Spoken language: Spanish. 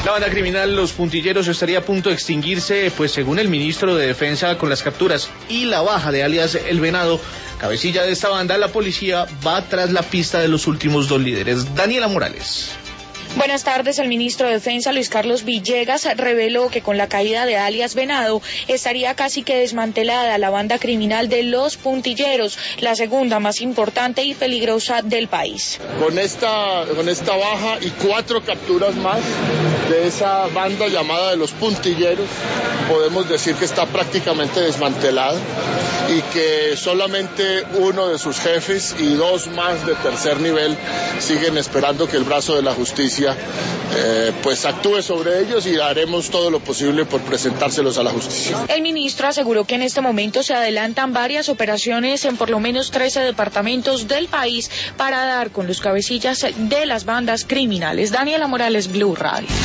La banda criminal Los Puntilleros estaría a punto de extinguirse, pues según el ministro de Defensa, con las capturas y la baja de alias El Venado, cabecilla de esta banda, la policía va tras la pista de los últimos dos líderes. Daniela Morales. Buenas tardes. El ministro de Defensa, Luis Carlos Villegas, reveló que con la caída de alias Venado estaría casi que desmantelada la banda criminal de Los Puntilleros, la segunda más importante y peligrosa del país. Con esta baja y 4 capturas más de esa banda llamada de Los Puntilleros, podemos decir que está prácticamente desmantelada y que solamente uno de sus jefes y 2 más de tercer nivel siguen esperando que el brazo de la justicia pues actúe sobre ellos, y haremos todo lo posible por presentárselos a la justicia. El ministro aseguró que en este momento se adelantan varias operaciones en por lo menos 13 departamentos del país para dar con los cabecillas de las bandas criminales. Daniela Morales, Blue Radio.